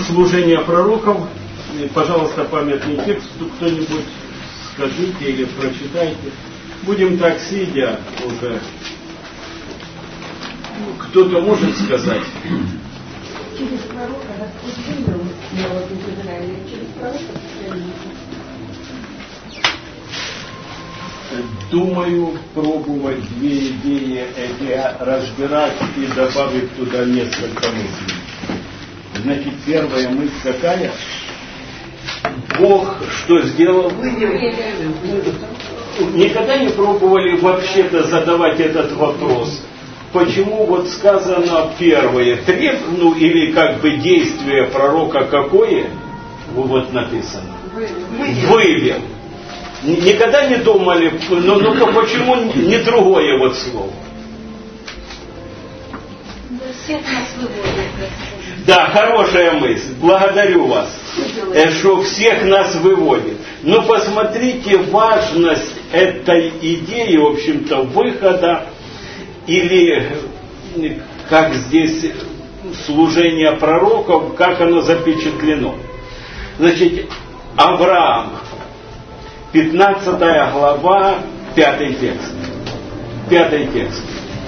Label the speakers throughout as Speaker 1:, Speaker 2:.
Speaker 1: служение пророков. Пожалуйста, памятный текст кто-нибудь скажите или прочитайте. Будем так сидя уже. Кто-то может сказать?
Speaker 2: Через пророка Господь вывел народ из Израиля, через пророка
Speaker 1: Думаю, пробовать две идеи эти разбирать и добавить туда несколько мыслей. Значит, первая мысль какая? Бог что сделал? Никогда не пробовали вообще-то задавать этот вопрос. Почему вот сказано первое, или как бы действие пророка какое? Вот написано. Вывел. Никогда не думали, ну почему не другое вот слово?
Speaker 2: всех нас выводит.
Speaker 1: Да, хорошая мысль. Благодарю вас. Что всех нас выводит. Но посмотрите важность этой идеи, в общем-то, выхода или как здесь служение пророков, как оно запечатлено. Значит, Авраам, 15 глава, 5 текст. 5 текст.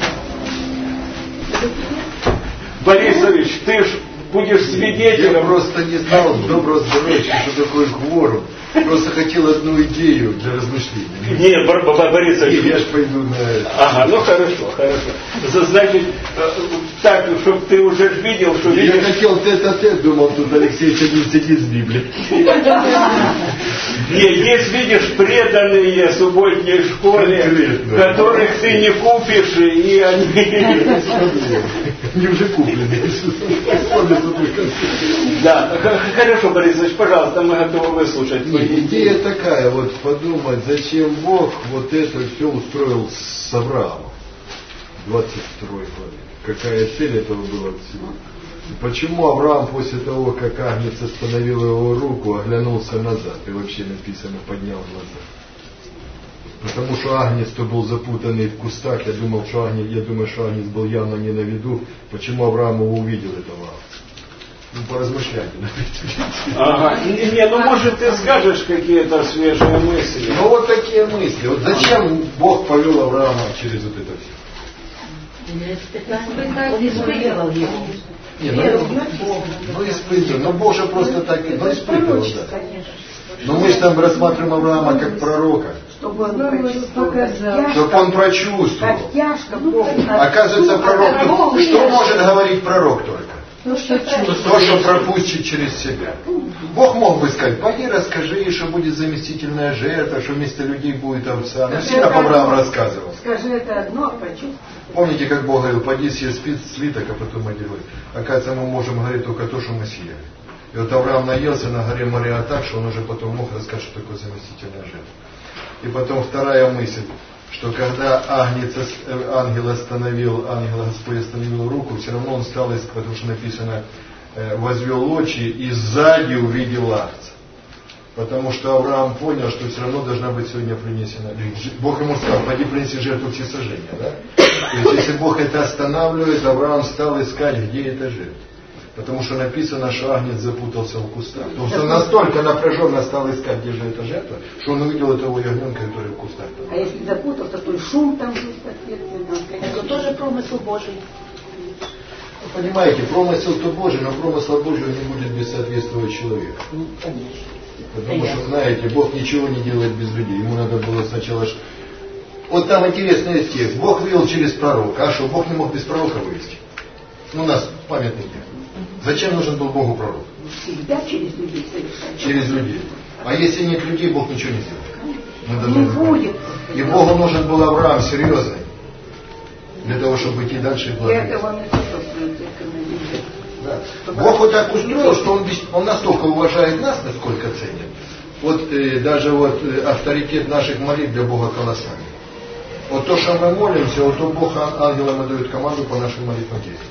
Speaker 1: Борисович, ты ж будешь свидетелем.
Speaker 3: Я просто не знал доброго здоровья, что такое кворум. Просто хотел одну идею для размышления.
Speaker 1: Нет, Борисович.
Speaker 3: Я ж пойду на это.
Speaker 1: Ага, ну хорошо, хорошо. Значит, так, чтобы ты уже видел, что...
Speaker 3: Я хотел тет-а-тет, думал, тут Алексей сидит с Библией.
Speaker 1: Нет, есть, видишь, преданные субботней школе, которых ты не купишь, и они...
Speaker 3: Они уже куплены.
Speaker 1: Да, хорошо, Борисович, пожалуйста, мы готовы выслушать.
Speaker 3: Идея такая, вот подумать, зачем Бог вот это все устроил с Авраамом. 22 год. Какая цель этого была всего? Почему Авраам после того, как Агнец остановил его руку, оглянулся назад и вообще написано поднял глаза? Потому что Агнец-то был запутанный в кустах, я думаю, что Агнец был явно не на виду. Почему Авраам его увидел этого? Ну, поразмышляйте.
Speaker 1: Ага. Не, ну может ты скажешь какие-то свежие мысли.
Speaker 3: Ну вот такие мысли. Вот зачем Бог повел Авраама через вот это все? Ну испытывал. Ну Бог же просто так, ну испытывал, да. Но мы же там рассматриваем Авраама как пророка.
Speaker 2: Чтобы он показал.
Speaker 3: Чтобы он прочувствовал.
Speaker 2: Как тяжко Бог.
Speaker 3: Оказывается, пророк, что может говорить пророк только?
Speaker 2: То,
Speaker 3: что пропустит через себя. Бог мог бы сказать, пойди расскажи, что будет заместительная жертва, что вместо людей будет овца. Но сильно Авраам рассказывал.
Speaker 2: Скажи это одно, а почувствуй.
Speaker 3: Помните, как Бог говорил, пойди съешь свиток, а потом одевай. Оказывается, мы можем говорить только то, что мы съели. И вот Авраам наелся на горе Мориа так, что он уже потом мог рассказать, что такое заместительная жертва. И потом вторая мысль, что когда ангел Господь остановил руку, все равно он стал искать, потому что написано, возвел очи и сзади увидел агнца. Потому что Авраам понял, что все равно должна быть сегодня принесена. Бог ему сказал, пойди принеси жертву всесожжения. Да? То есть, если Бог это останавливает, Авраам стал искать, где эта жертва. Потому что написано, что агнец запутался в кустах. Потому что он настолько напряженно стал искать, где же эта жертва, что он увидел этого ягненка, который в кустах.
Speaker 2: А если запутался, то и шум там будет соответственно.
Speaker 4: Это тоже промысел Божий.
Speaker 3: Вы понимаете, промысел-то Божий, но промысла Божьего не будет без соответствующего человека.
Speaker 4: Конечно.
Speaker 3: Потому что, знаете, Бог ничего не делает без людей. Ему надо было сначала... Вот там интересный текст. Бог вывел через пророка. А что, Бог не мог без пророка вывести? Ну, у нас памятный текст. Зачем нужен был Богу пророк?
Speaker 2: Всегда через людей совершать.
Speaker 3: Через людей. А если нет людей, Бог ничего не сделает.
Speaker 2: Не будет.
Speaker 3: И Богу нужен был Авраам серьезный. Для того, чтобы идти дальше и благодарить.
Speaker 2: Это вам не способствует экономии.
Speaker 3: Да. Бог вот так устроил, что он настолько уважает нас, насколько ценит. Вот даже вот авторитет наших молитв для Бога колоссальный. Вот то, что мы молимся, вот то Бог ангелам дает команду по нашим молитвам действовать.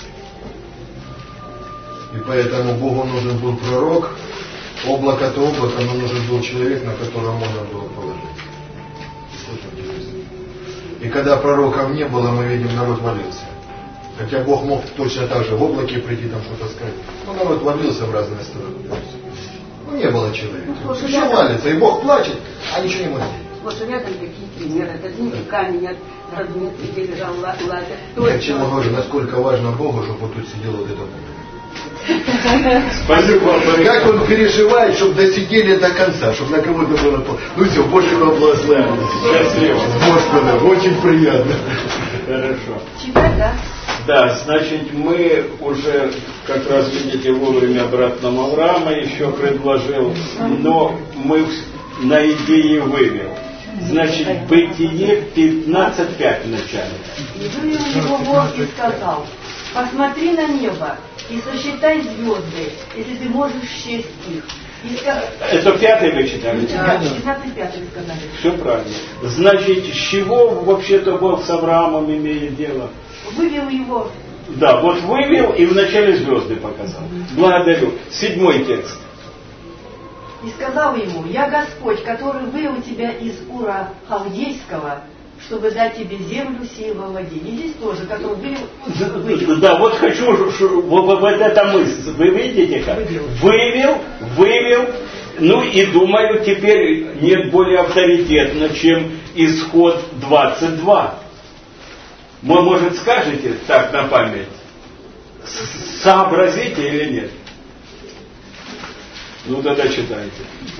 Speaker 3: И поэтому Богу нужен был пророк, облако-то облако, но нужен был человек, на которого можно было положить. И когда пророков не было, мы видим, народ молился. Хотя Бог мог точно так же в облаке прийти, там что-то сказать. Но народ ломился в разные стороны. Ну, не было человека. Все валится, и Бог плачет, а ничего не может делать.
Speaker 2: Вот рядом какие примеры. Это не камень от родных, где лежал лагерь.
Speaker 3: Я к чему говорю, насколько важно Богу, чтобы вот тут сидел вот это.
Speaker 1: Спасибо.
Speaker 3: Как он переживает, чтобы досидели до конца, чтобы на кого-то было... Ну все, Божьего благословения.
Speaker 1: Счастливо.
Speaker 3: Господа, очень приятно.
Speaker 1: Хорошо.
Speaker 2: Читать, да?
Speaker 1: Да, значит, мы уже, как раз видите, вовремя обратно Авраама еще предложил, но мы на идее вывел. Значит, Бытие 15:5 в начале.
Speaker 5: И вывел его Бог и сказал: посмотри на небо и сосчитай звезды, если ты можешь счесть их.
Speaker 1: Это 5 вы читали?
Speaker 5: Да, 16:5 вы сказали.
Speaker 1: Все правильно. Значит, с чего вообще-то Бог с Авраамом имеет дело?
Speaker 5: Вывел его.
Speaker 1: Да, вот вывел и вначале звезды показал. Благодарю. 7 текст.
Speaker 5: И сказал ему: я Господь, который вывел тебя из Ура Халдейского, чтобы дать тебе землю сию во владе. И здесь тоже, который вывел.
Speaker 1: Да, вот хочу, вот эта мысль. Вы видите как? Вывел. Ну и думаю, теперь нет более авторитетно, чем Исход 22. Вы, может, скажете так на память? Сообразите или нет? Ну тогда читайте.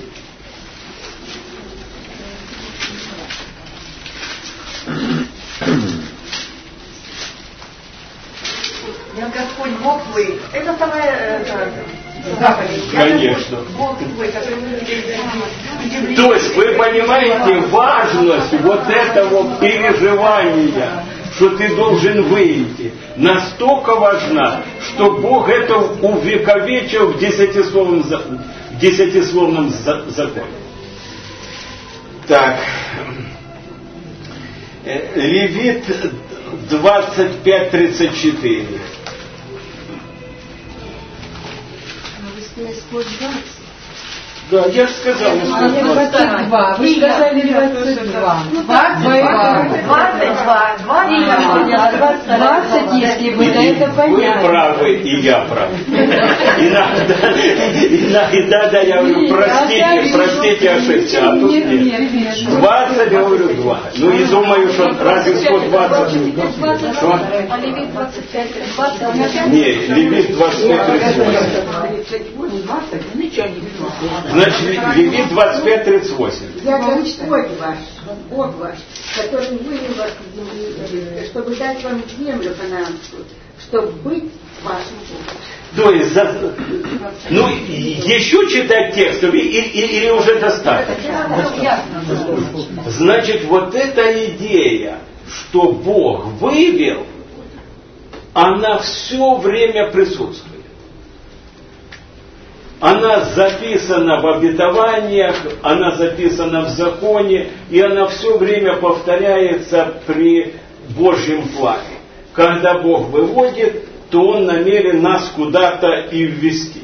Speaker 5: Я Господь Бог твой. Это вторая заповедь.
Speaker 1: Конечно.
Speaker 5: Бог твой, который вывел тебя из земли.
Speaker 1: То есть вы понимаете важность вот этого переживания, что ты должен выйти, настолько важна, что Бог это увековечил в десятисловном законе. Так. Левит 25:34. Да, я же сказал.
Speaker 6: 22. Вы сказали 22. 20, если бы это понятно.
Speaker 1: Вы правы, и я прав. Иногда я говорю, простите, ошибся, а тут нет. 20, я говорю, 2. Ну и думаю, что разве 120? Что?
Speaker 5: А Левит 25, 20?
Speaker 1: Не, Левит 25:38. Значит, Левит 25:38.
Speaker 2: Я Господь ваш, Бог ваш, который вывел вас из земли, чтобы дать вам землю ханаанскую, чтобы быть вашим Богом.
Speaker 1: То есть, ну, еще читать текст или уже достаточно? Значит, вот эта идея, что Бог вывел, она все время присутствует. Она записана в обетованиях, она записана в законе, и она все время повторяется при Божьем плане. Когда Бог выводит, то Он намерен нас куда-то и ввести.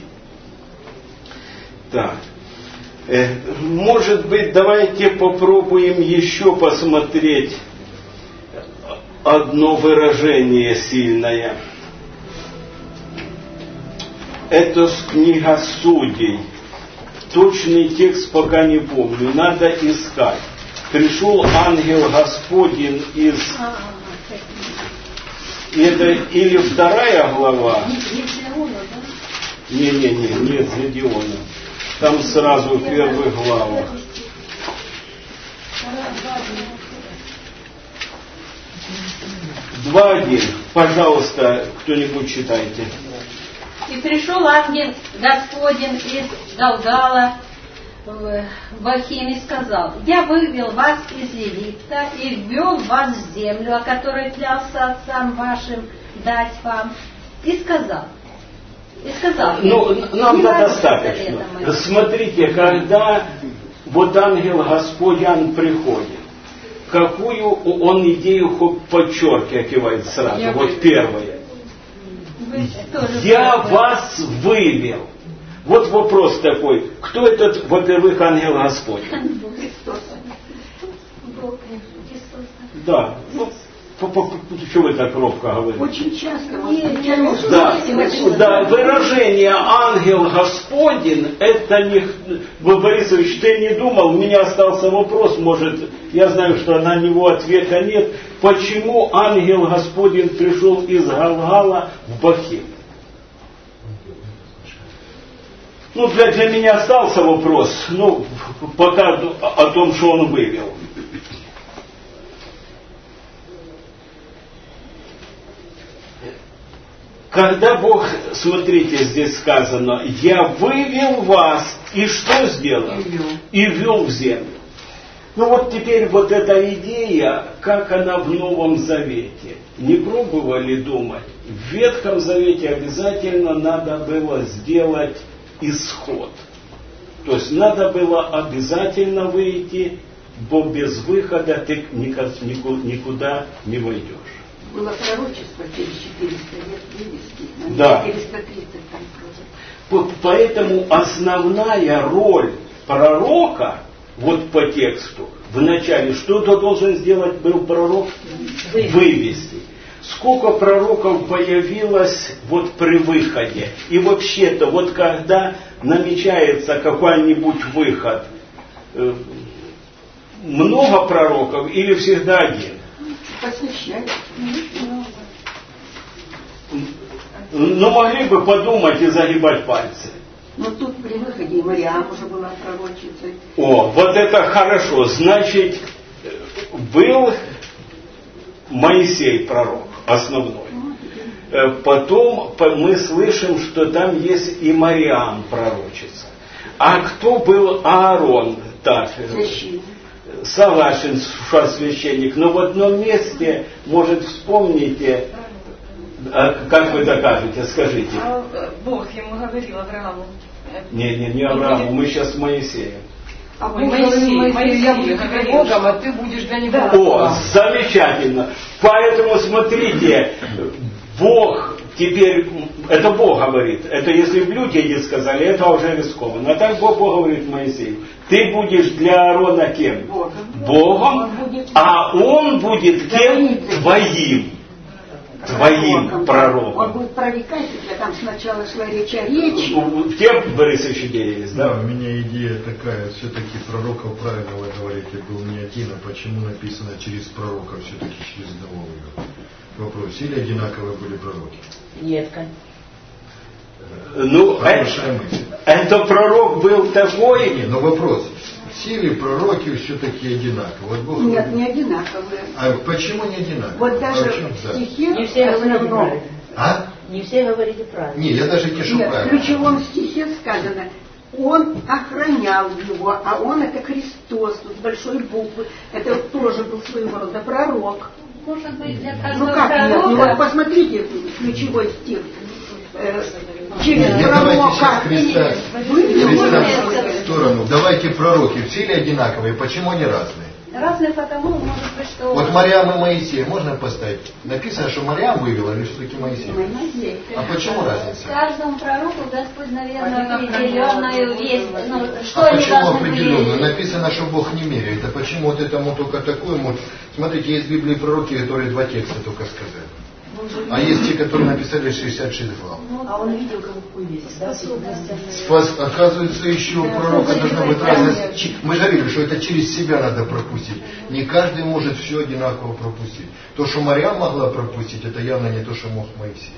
Speaker 1: Так. Может быть, давайте попробуем еще посмотреть одно выражение сильное. Это книга Судей. Точный текст пока не помню, надо искать. Пришел ангел Господень из... Это или 2 глава? Не, Гедеона. Там сразу в 1 главах. 2:1. Пожалуйста, кто-нибудь читайте.
Speaker 7: И пришел ангел Господень из Галгала в Ахим и сказал: я вывел вас из Египта и ввел вас в землю, о которой клялся отцам вашим дать вам. И сказал,
Speaker 1: ну, нам-то достаточно. Смотрите, когда вот ангел Господень приходит, какую он идею подчеркивает сразу? Вот первое. Я вас вывел. Вот вопрос такой. Кто этот, во-первых, ангел Господень? Да. Ну, Что вы так робко говорите?
Speaker 2: Очень часто.
Speaker 1: Да, выражение «ангел Господень» это не... Борисович, ты не думал, у меня остался вопрос, может, я знаю, что на него ответа нет. Почему ангел Господень пришел из Галгала в Бахим? Ну, для меня остался вопрос, пока о том, что он вывел. Когда Бог, смотрите, здесь сказано, я вывел вас, и что сделал? И ввел в землю. Ну вот теперь вот эта идея, как она в Новом Завете. Не пробовали думать? В Ветхом Завете обязательно надо было сделать исход. То есть надо было обязательно выйти, бо без выхода ты никуда не войдешь.
Speaker 2: Было пророчество через 400 лет вывести,
Speaker 1: да.
Speaker 2: 430 там прожил.
Speaker 1: Поэтому основная роль пророка, вот по тексту, в начале, что-то должен сделать был пророк? Вывести. Сколько пророков появилось вот при выходе. И вообще-то, вот когда намечается какой-нибудь выход, много пророков или всегда один?
Speaker 2: Посвящать.
Speaker 1: Ну, могли бы подумать и загибать пальцы.
Speaker 2: Но тут при выходе и Мариам уже была пророчицей.
Speaker 1: О, вот это хорошо. Значит, был Моисей пророк основной. Потом мы слышим, что там есть и Мариам пророчица. А кто был Аарон? Так,
Speaker 2: Священник.
Speaker 1: Согласен, что священник. Но в одном месте, может, вспомните, как вы докажете, скажите.
Speaker 5: Бог ему говорил Аврааму.
Speaker 1: Не Аврааму, мы сейчас с Моисеем.
Speaker 6: А Бог говорит, я буду тебе Богом, а ты будешь для него.
Speaker 1: О, замечательно. Поэтому смотрите, Бог теперь, это Бог говорит, это если в люди не сказали, это уже рискованно. А так Бог говорит Моисею, ты будешь для Аарона кем? Богом, а он будет кем? Твоим пророком.
Speaker 2: Он будет прорекатель, там сначала шла речь о речи.
Speaker 1: В тем, Борисович, идея есть, да?
Speaker 3: Да, у меня идея такая, все-таки пророков, правильно вы говорите, был не один, а почему написано через пророка, все-таки через одного вывел? Вопрос, или одинаковые были пророки?
Speaker 6: Нет, конечно.
Speaker 1: Ну, это пророк был такой...
Speaker 3: Не, но вопрос, все ли пророки все-таки одинаковые? Вот Бог
Speaker 2: Нет,
Speaker 3: говорит.
Speaker 2: не одинаковые.
Speaker 3: А почему не одинаковые?
Speaker 2: Вот даже в стихе
Speaker 6: Не все говорили
Speaker 2: основном...
Speaker 6: правильно.
Speaker 3: А?
Speaker 6: Не все говорили правильно.
Speaker 3: Не, я даже не
Speaker 2: Нет, в
Speaker 3: правильно.
Speaker 2: ключевом стихе сказано, он охранял его, а он это Христос, с большой буквы. Это тоже был своего рода пророк.
Speaker 7: Может быть, для
Speaker 2: Ну
Speaker 7: каждого
Speaker 2: как нет? Ну вот
Speaker 7: пророка...
Speaker 2: посмотрите ключевой стих. Через
Speaker 3: Нет, давайте сейчас
Speaker 2: пророка.
Speaker 3: Христа в сторону. Давайте пророки, все ли одинаковые? Почему они разные?
Speaker 7: Разные потому, может быть, что...
Speaker 3: Вот Мариам и Моисей можно поставить? Написано, что Мариам вывела, или все-таки Моисей? А почему разница?
Speaker 7: Каждому пророку Господь, наверное, определенную весть. Ну, что
Speaker 3: А
Speaker 7: они
Speaker 3: почему
Speaker 7: должны
Speaker 3: определенную?
Speaker 7: были...
Speaker 3: Написано, что Бог не меряет. А почему вот этому только такую? Смотрите, есть в Библии пророки, которые 2 текста только сказали. А есть те, которые написали 66 глав.
Speaker 5: А он видел какую весть, да?
Speaker 3: Оказывается, еще у пророка должна быть разность. Мы говорили, что это через себя надо пропустить. Не каждый может все одинаково пропустить. То, что Мариам могла пропустить, это явно не то, что мог Моисей.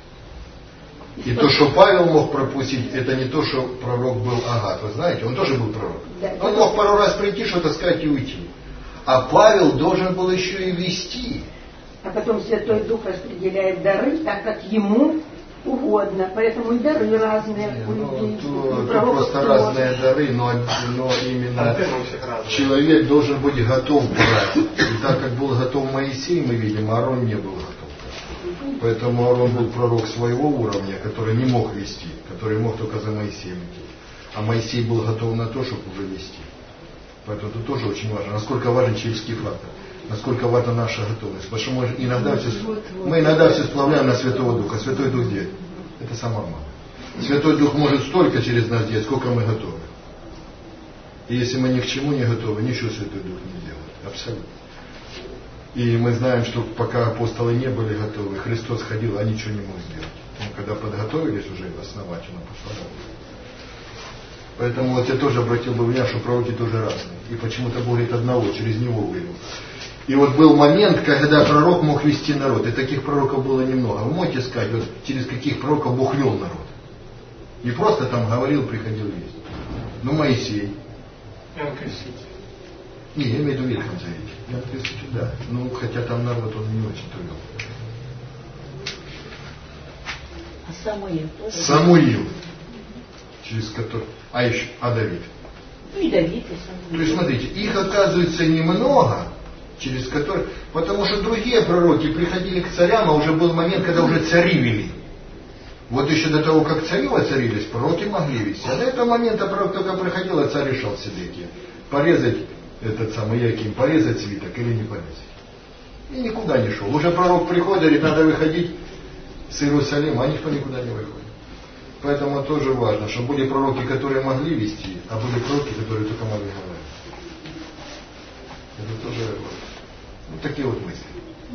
Speaker 3: И то, что Павел мог пропустить, это не то, что пророк был Агат. Вы знаете, он тоже был пророк. Он мог пару раз прийти, что-то сказать и уйти. А Павел должен был еще и вести.
Speaker 2: А потом Святой Дух распределяет дары, так как ему угодно. Поэтому и дары разные у людей.
Speaker 3: Это просто разные дары, но именно человек должен быть готов брать. И так как был готов Моисей, мы видим, Аарон не был готов. Поэтому Аарон был пророк своего уровня, который не мог вести, который мог только за Моисеем идти. А Моисей был готов на то, чтобы уже вести. Поэтому это тоже очень важно. Насколько важен человеческий фактор. Насколько важна наша готовность. Потому что мы иногда все сплавляем на Святого Духа. Святой Дух где? Это сама мама. Святой Дух может столько через нас делать, сколько мы готовы. И если мы ни к чему не готовы, ничего Святой Дух не делает. Абсолютно. И мы знаем, что пока апостолы не были готовы, Христос ходил, а ничего не мог сделать. Но когда подготовились уже основательно, пошла работа. Поэтому вот я тоже обратил бы внимание, что пророки тоже разные. И почему-то Бог говорит одного, через него вывел. И вот был момент, когда пророк мог вести народ. И таких пророков было немного. Вы можете сказать, вот через каких пророков Бог вел народ? Не просто там говорил, приходил вести. Ну, Моисей.
Speaker 8: Иоанн Креститель.
Speaker 3: Не, я имею в виду в Ветхом Завете. Иоанн Креститель, да. Ну, хотя там народ он не очень-то вел.
Speaker 4: А Самуил?
Speaker 3: Самуил. Через который... А Давид?
Speaker 4: Ну и Давид, и Самуил.
Speaker 3: То есть, смотрите, их оказывается немного, через которые... Потому что другие пророки приходили к царям, а уже был момент, когда уже цари вели. Вот еще до того, как цари воцарились, пророки могли вести. А до этого момента пророк только приходил, а царь решал Седекия. Порезать этот самый Яким, порезать свиток или не порезать. И никуда не шел. Уже пророк приходит, говорит, надо выходить с Иерусалима, а никто никуда не выходит. Поэтому тоже важно, что были пророки, которые могли вести, а были пророки, которые только могли говорить. Это тоже важно. Вот такие вот мысли.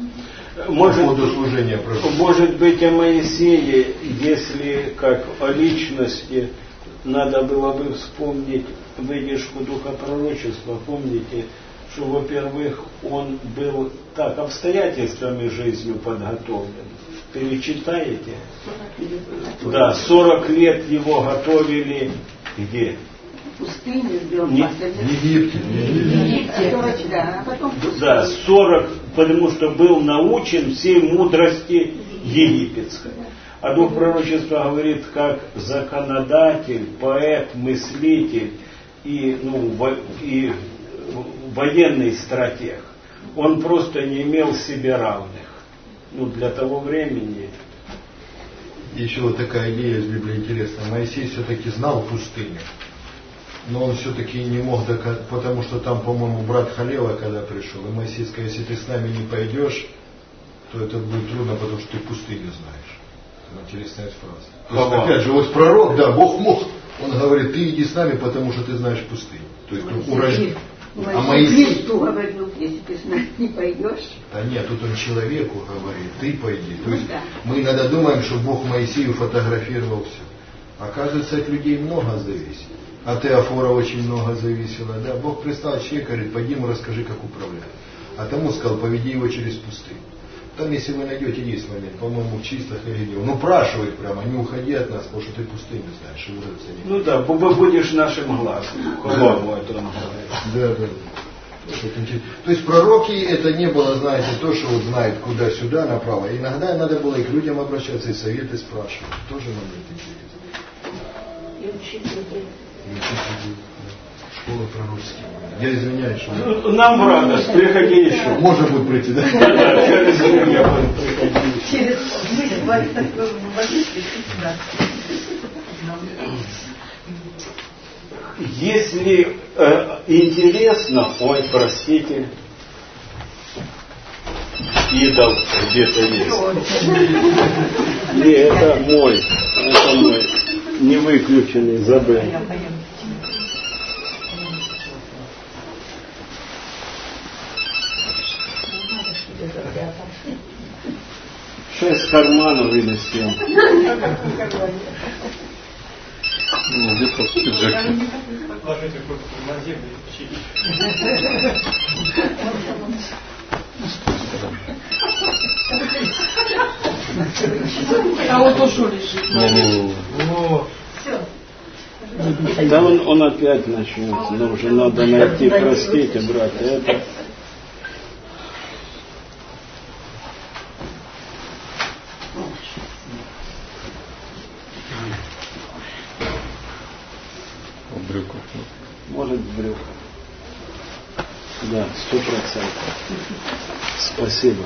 Speaker 1: Может быть, о Моисее, если как о личности, надо было бы вспомнить выдержку духа пророчества. Помните, что, во-первых, он был так обстоятельствами жизнью подготовлен. Перечитаете? Да, 40 лет его готовили где?
Speaker 2: Пустыню вел
Speaker 3: в Египте.
Speaker 2: Да, а потом
Speaker 1: да, 40, потому что был научен всей мудрости египетской. А дух пророчества говорит, как законодатель, поэт, мыслитель и военный стратег. Он просто не имел себе равных. Для того времени.
Speaker 3: Еще вот такая идея из Библии интересная. Моисей все-таки знал пустыню. Но он все-таки не мог доказать, потому что там, по-моему, брат Халева, когда пришел, и Моисей сказал, если ты с нами не пойдешь, то это будет трудно, потому что ты пустыню знаешь. Это интересная фраза. То есть, опять же, вот пророк, да, Бог мог, он говорит, ты иди с нами, потому что ты знаешь пустыню. То есть, урожай. А Моисей
Speaker 2: говорил, если ты с нами не пойдешь.
Speaker 3: А нет, тут он человеку говорит, ты пойди. То есть, мы иногда думаем, что Бог Моисею фотографировал все. Оказывается, от людей много зависит. От Иофора очень много зависело. Да? Бог прислал человека, говорит, пойди ему расскажи, как управлять. А тому сказал, поведи его через пустыню. Там, если вы найдете, есть момент, по-моему, в числах я видел. Ну, спрашивает прямо, не уходи от нас, потому что ты пустыню знаешь. И вот
Speaker 1: ну да, будешь нашим глазом.
Speaker 3: Да. То есть пророки, это не было, знаете, то, что вот знает куда-сюда, направо. Иногда надо было и к людям обращаться, и советы спрашивать. Тоже момент интересный.
Speaker 4: И учить людей.
Speaker 3: Школа пророческих. Я извиняюсь, что...
Speaker 1: Нам в радость, приходи еще.
Speaker 3: Можно будет прийти, да?
Speaker 1: Да, через меня будет приходить.
Speaker 5: Через да.
Speaker 1: Если интересно, ой, простите, идол где-то есть. Не, это мой, не выключенный, забыл. Сейчас в карману вынесем.
Speaker 8: Где-то в пиджаке. Ложите куртку на землю и чили.
Speaker 6: А вот ушу лежит.
Speaker 1: Да он опять начнется. Но уже надо найти, простите, брат. Это... Может, в брюках. Да, 100%. Спасибо.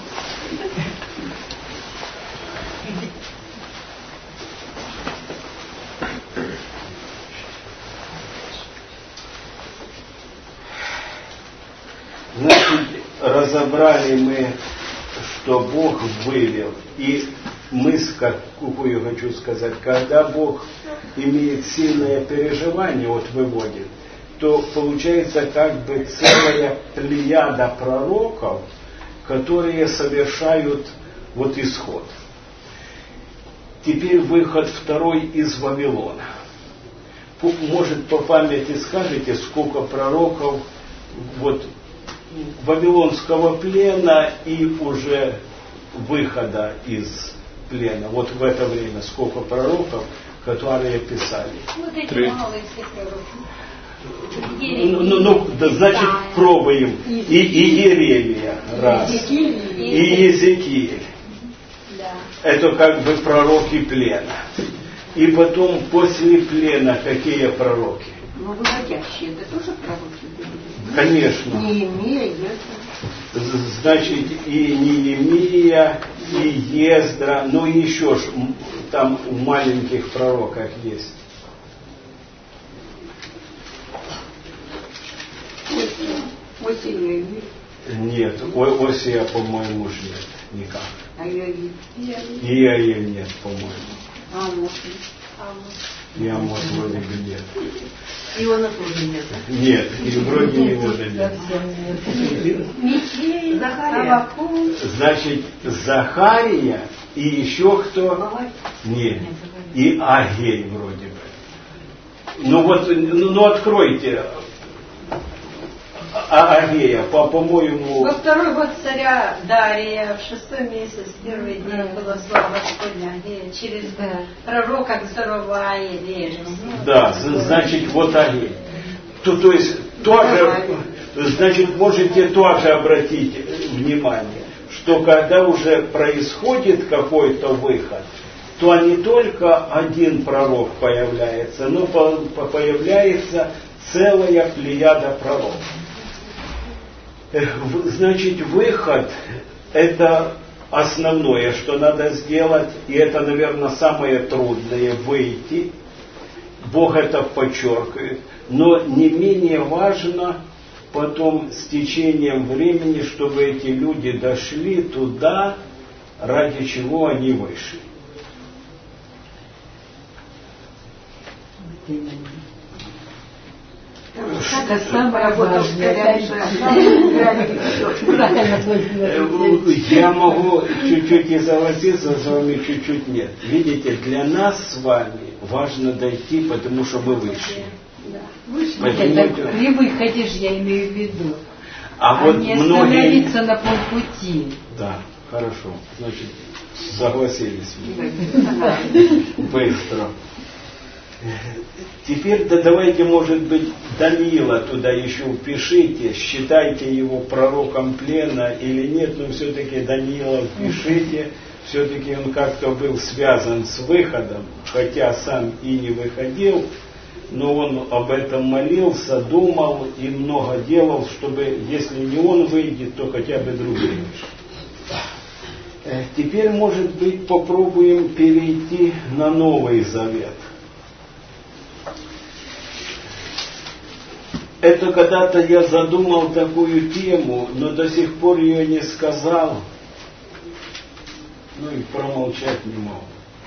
Speaker 1: Значит, разобрали мы, что Бог вывел. И мысль, какую я хочу сказать, когда Бог имеет сильное переживание, вот выводит, то получается как бы целая плеяда пророков, которые совершают вот исход. Теперь выход второй из Вавилона. Может, по памяти скажете, сколько пророков вот вавилонского плена и уже выхода из плена. Вот в это время сколько пророков, которые писали.
Speaker 7: Вот эти
Speaker 8: 3.
Speaker 7: малые все пророки.
Speaker 1: Да, значит, пробуем. И Иеремия, раз. И Иезекииль.
Speaker 7: Да.
Speaker 1: Это как бы пророки плена. И потом после плена какие пророки?
Speaker 2: Ну, выводящие, это тоже пророки были?
Speaker 1: Конечно.
Speaker 2: Неемия,
Speaker 1: Значит, и Неемия, и Ездра, но еще ж там в маленьких пророках есть.
Speaker 2: Осия.
Speaker 1: Нет, Осия, по-моему, уж нет никак.
Speaker 2: А Иоиль?
Speaker 1: Иоиль нет, по-моему.
Speaker 2: Амос.
Speaker 1: И Амос вроде бы нет.
Speaker 5: Иона тоже нет.
Speaker 1: Нет, и вроде не тоже нет.
Speaker 5: Михей, Захария.
Speaker 1: Значит, Захария и еще кто? Нет. И Агей вроде бы. Ну вот, ну откройте Агея, по-моему...
Speaker 7: Во второй год царя Дария, в 6-й месяц, в первый день было слово Господня Агея через пророка Зороваиля.
Speaker 1: Да, значит, вот Агей. То есть, тоже, значит, можете тоже обратить внимание, что когда уже происходит какой-то выход, то не только один пророк появляется, но появляется целая плеяда пророков. Значит, выход – это основное, что надо сделать, и это, наверное, самое трудное – выйти. Бог это подчеркивает. Но не менее важно потом с течением времени, чтобы эти люди дошли туда, ради чего они вышли.
Speaker 4: Это самое важное.
Speaker 1: Я могу чуть-чуть и согласиться с вами, чуть-чуть нет. Видите, для нас с вами важно дойти, потому что мы вышли.
Speaker 4: Это при выходе же я имею в виду.
Speaker 1: А вот
Speaker 4: не
Speaker 1: многие...
Speaker 4: остановиться на полпути.
Speaker 1: Да, хорошо. Значит, согласились. Быстро. Теперь да, давайте, может быть, Даниила туда еще впишите, считайте его пророком плена или нет, но все-таки Даниила впишите, все-таки он как-то был связан с выходом, хотя сам и не выходил, но он об этом молился, думал и много делал, чтобы, если не он выйдет, то хотя бы другие вышли. Теперь, может быть, попробуем перейти на Новый Завет. Это когда-то я задумал такую тему, но до сих пор ее не сказал, ну и промолчать не мог.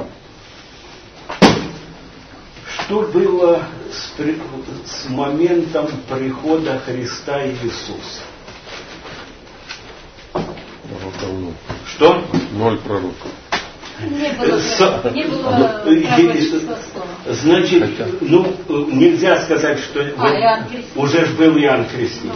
Speaker 1: Что было с моментом прихода Христа Иисуса?
Speaker 8: Давно.
Speaker 1: Что?
Speaker 8: 0 пророков.
Speaker 7: Не было пророчества слова.
Speaker 1: Значит, ну, нельзя сказать, что уже ж был Иоанн Креститель.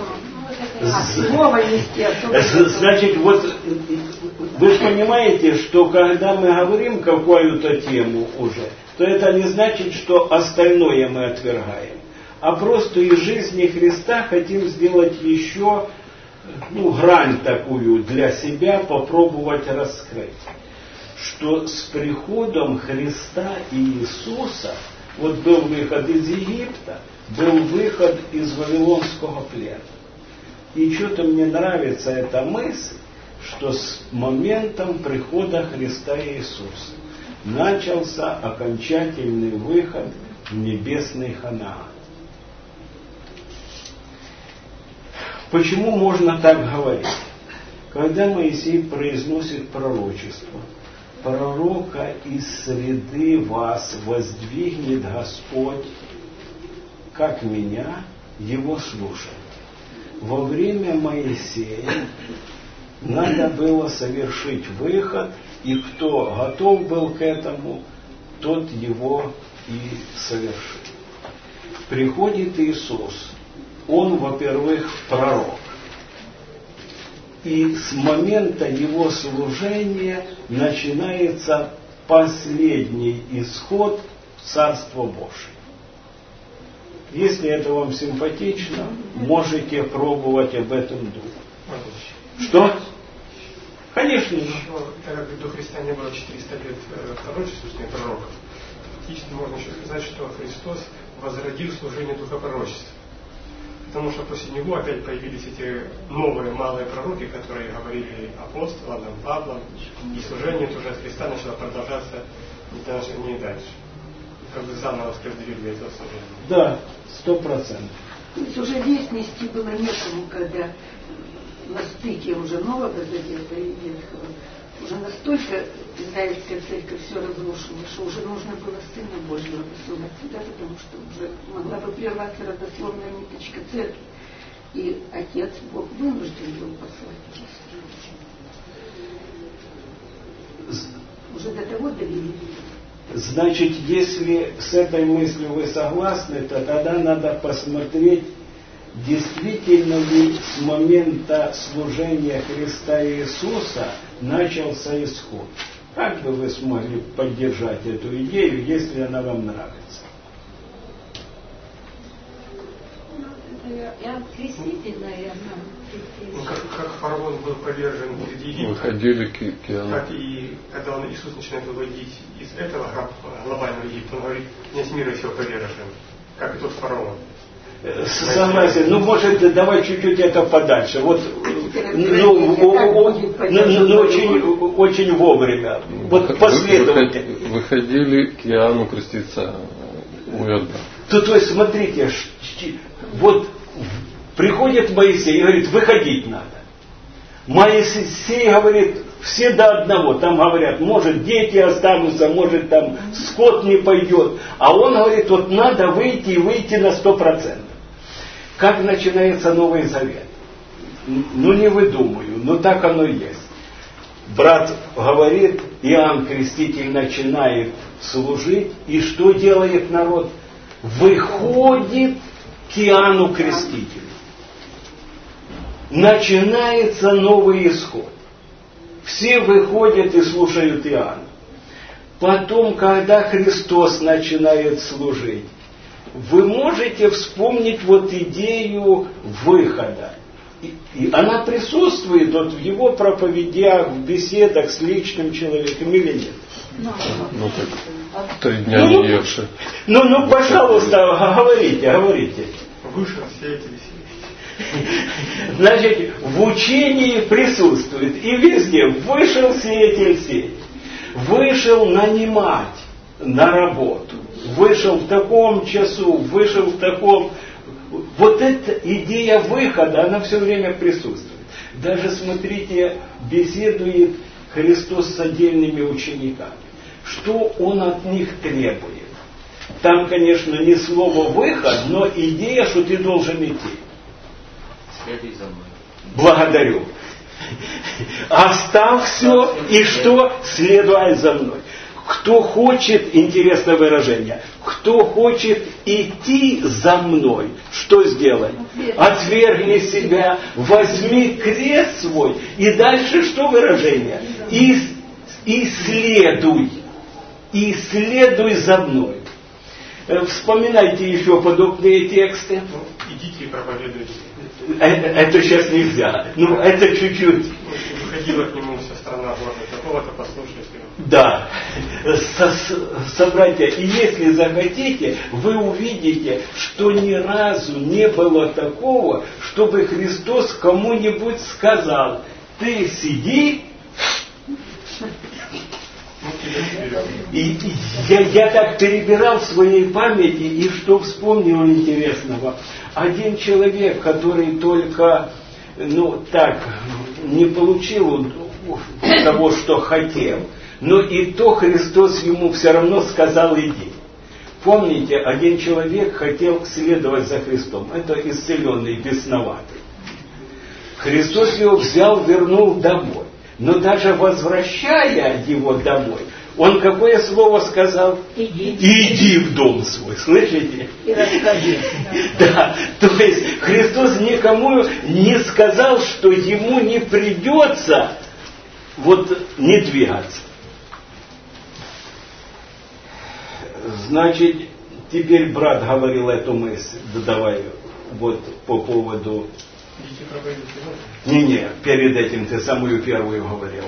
Speaker 1: Значит, вот вы же понимаете, что когда мы говорим какую-то тему уже, то это не значит, что остальное мы отвергаем. А просто из жизни Христа хотим сделать еще грань такую для себя, попробовать раскрыть. Что с приходом Христа и Иисуса, вот был выход из Египта, был выход из Вавилонского плена. И что-то мне нравится эта мысль, что с моментом прихода Христа и Иисуса начался окончательный выход в небесный Ханаан. Почему можно так говорить? Когда Моисей произносит пророчество, пророка из среды вас воздвигнет Господь, как меня, его слушать. Во время Моисея надо было совершить выход, и кто готов был к этому, тот его и совершил. Приходит Иисус, Он, во-первых, пророк. И с момента Его служения начинается последний исход в Царство Божие. Если это вам симпатично, можете пробовать об этом думать. Что? Конечно.
Speaker 9: Так как до Христа не было 400 лет пророчества пророков, фактически можно еще сказать, что Христос возродил служение духопророчества. Потому что после него опять появились эти новые малые пророки, которые говорили апостолам, Павлом, и служение тоже от Христа начало продолжаться до наших дней дальше. Как бы заново скрывали этого служения.
Speaker 1: Да, 100%.
Speaker 2: То есть уже лестности было некому, когда на стыке уже Нового Завета и Ветхого уже настолько израильская церковь все разрушила, что уже нужно было Сына Божьего посылать сюда, потому что уже могла бы прерваться родословная ниточка церкви. И Отец Бог вынужден был послать Его. Уже до того довели.
Speaker 1: Значит, если с этой мыслью вы согласны, то тогда надо посмотреть, действительно ли с момента служения Христа Иисуса начался исход. Как бы вы смогли поддержать эту идею, если она вам нравится?
Speaker 7: Я креститель, наверное.
Speaker 9: Ну, как фараон был повержен перед Египтом,
Speaker 8: Выходили к Иоанну.
Speaker 9: так и когда Иисус начинает выводить из этого глобального Египта, он говорит, князь мира всего повержен, как и тот фараон.
Speaker 1: Согласен. Ну, может, давай чуть-чуть это подальше. Вот, очень вовремя. Вот последовательно.
Speaker 8: Выходили к Иоанну креститься у Иордана.
Speaker 1: То есть, смотрите, вот приходит Моисей и говорит, выходить надо. Моисей говорит, все до одного. Там говорят, может дети останутся, может там скот не пойдет. А он говорит, вот надо выйти и выйти на 100%. Как начинается Новый Завет? Ну не выдумаю, но так оно и есть. Брат говорит, Иоанн Креститель начинает служить, и что делает народ? Выходит к Иоанну Крестителю. Начинается новый исход. Все выходят и слушают Иоанна. Потом, когда Христос начинает служить, вы можете вспомнить вот идею выхода. И она присутствует вот в его проповедях, в беседах с личным человеком или нет?
Speaker 8: Ну так, 3 дня не евши.
Speaker 1: Ну, пожалуйста, говорите.
Speaker 9: Вышел сеятель сеять.
Speaker 1: Значит, в учении присутствует и везде вышел сеятель сеять. Вышел нанимать на работу. Вышел в таком часу, вышел в таком. Вот эта идея выхода, она все время присутствует. Даже, смотрите, беседует Христос с отдельными учениками. Что Он от них требует? Там, конечно, не слово выход, но идея, что ты должен идти.
Speaker 10: Следуй за мной.
Speaker 1: Благодарю. Оставь все и что? Следуй за мной. Кто хочет, интересное выражение, кто хочет идти за мной, что сделай? Отвергни себя, возьми крест свой, и дальше что выражение? И следуй за мной. Вспоминайте еще подобные тексты.
Speaker 9: Идите и проповедуйте.
Speaker 1: Это сейчас нельзя. Ну, это чуть-чуть.
Speaker 9: Выходила к нему вся страна, может, такого-то послушайте.
Speaker 1: Да. Собратья, и если захотите, вы увидите, что ни разу не было такого, чтобы Христос кому-нибудь сказал, ты сиди. И я так перебирал в своей памяти, и что вспомнил интересного. Один человек, который только, не получил того, что хотел, но и то Христос ему все равно сказал иди. Помните, один человек хотел следовать за Христом. Это исцеленный, бесноватый. Христос его взял, вернул домой. Но даже возвращая его домой, он какое слово сказал? Иди в дом свой, слышите?
Speaker 2: И расскажи.
Speaker 1: Да, то есть Христос никому не сказал, что ему не придется вот не двигаться. Значит, теперь брат говорил эту мысль, давай вот по поводу... Не, перед этим ты самую первую говорил.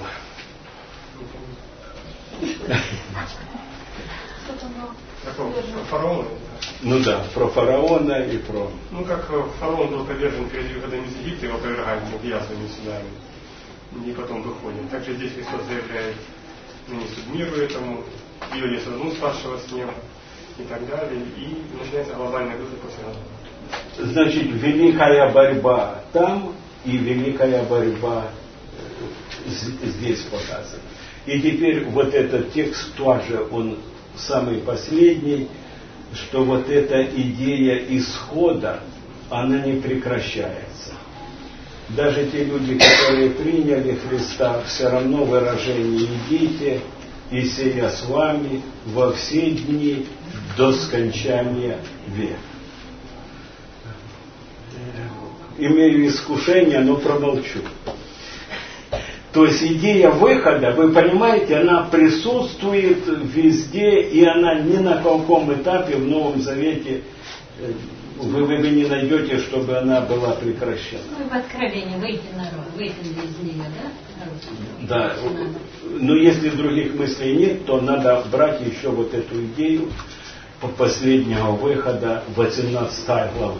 Speaker 9: Про фараона?
Speaker 1: Ну да, про фараона и про...
Speaker 9: Ну, как фараон был повержен перед выходом из Египта, его повергают язвами судами, и потом выходит. Также здесь Христос заявляет, ныне суд миру этому, ее не сразу спасшего с неба, и так далее, и начинается глобальная духа после этого.
Speaker 1: Значит, великая борьба там и великая борьба здесь показана. И теперь вот этот текст тоже, он самый последний, что вот эта идея исхода, она не прекращается. Даже те люди, которые приняли Христа, все равно выражение «идите, и сея с вами во все дни до скончания века». Имею искушение, но промолчу. То есть идея выхода, вы понимаете, она присутствует везде, и она ни на каком этапе в Новом Завете вы не найдете, чтобы она была прекращена.
Speaker 7: Ну и в Откровении выйти народ, выйти из нее, да?
Speaker 1: Да. Но если других мыслей нет, то надо брать еще вот эту идею последнего выхода 18 главы.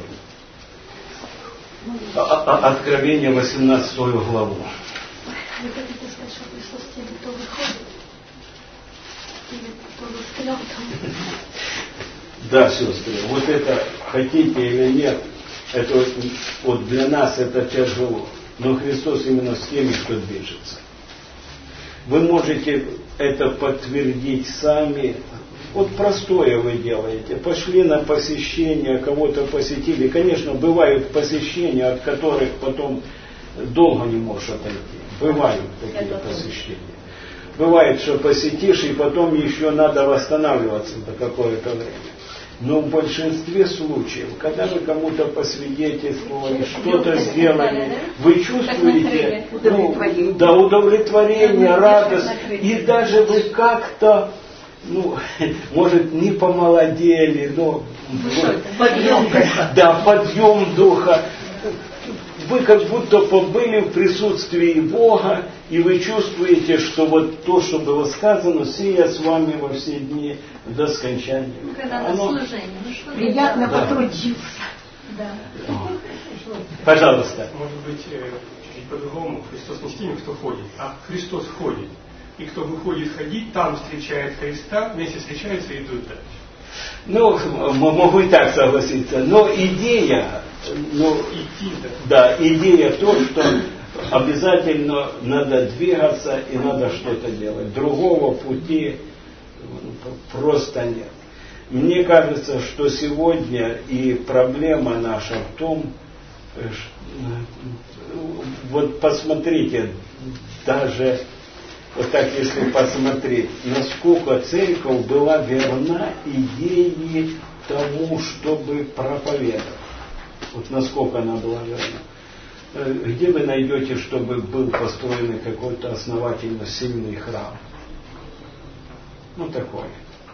Speaker 1: Откровение 18 главу.
Speaker 11: Вы хотите сказать, что Христос тем, кто выходит? Или кто застрял там?
Speaker 1: Да, сестры, вот это хотите или нет, это вот для нас это тяжело. Но Христос именно с теми, кто движется. Вы можете это подтвердить сами. Вот простое вы делаете. Пошли на посещение, кого-то посетили. Конечно, бывают посещения, от которых потом долго не можешь отойти. Бывают такие посещения. Бывает, что посетишь, и потом еще надо восстанавливаться до какое-то время. Но в большинстве случаев, когда вы кому-то посвидетельствовали, что-то сделали, вы чувствуете удовлетворение, радость, и даже вы как-то, может, не помолодели, но
Speaker 2: подъем духа.
Speaker 1: Да, подъем духа. Вы как будто побыли в присутствии Бога, и вы чувствуете, что вот то, что было сказано, сея с вами во все дни до скончания.
Speaker 7: Когда на служение.
Speaker 2: Приятно потрудился.
Speaker 7: Да.
Speaker 1: Пожалуйста.
Speaker 9: Может быть, чуть по-другому, Христос не с теми, кто ходит, а Христос ходит. И кто выходит ходить, там встречает Христа, вместе встречаются и идут дальше.
Speaker 1: Могу и так согласиться. Но идея, идея то, что обязательно надо двигаться и надо что-то делать. Другого пути просто нет. Мне кажется, что сегодня и проблема наша в том, вот посмотрите, даже вот так если посмотреть, насколько церковь была верна идее тому, чтобы проповедовать. Вот насколько она была верна. Где вы найдете, чтобы был построен какой-то основательно сильный храм? Такой.